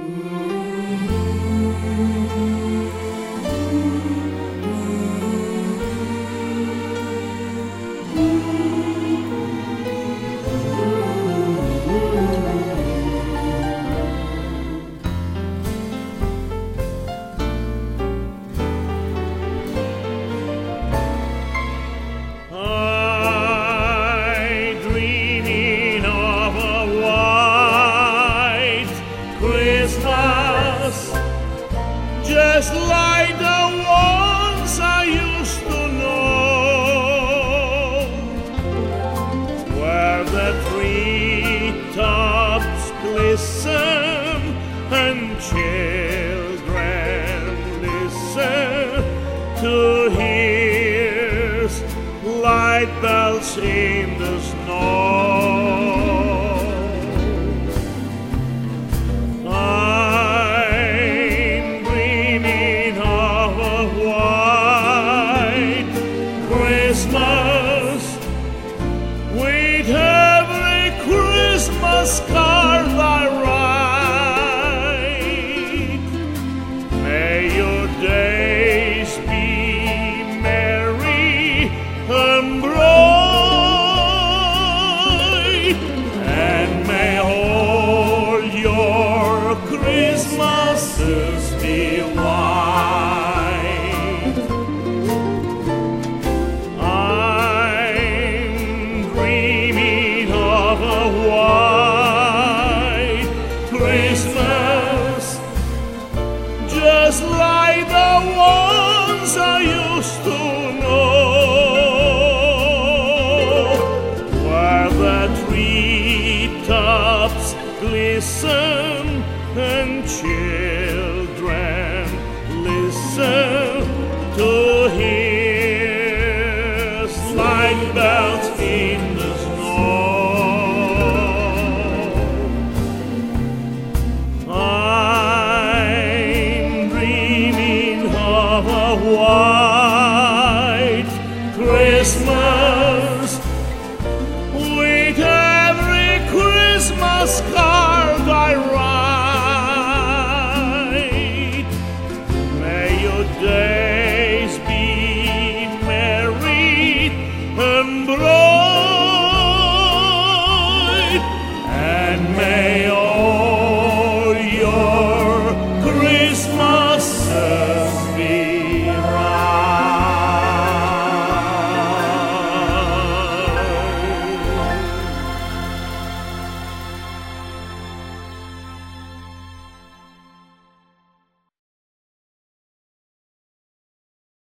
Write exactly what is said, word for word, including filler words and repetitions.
Just like the ones I used to know, where the treetops glisten and children listen to hear light bells in the snow. Christmas, with every Christmas card I write, may your days be merry and bright, and may all your Christmases be white. Christmas, just like the ones I used to know, where the treetops glisten and chill.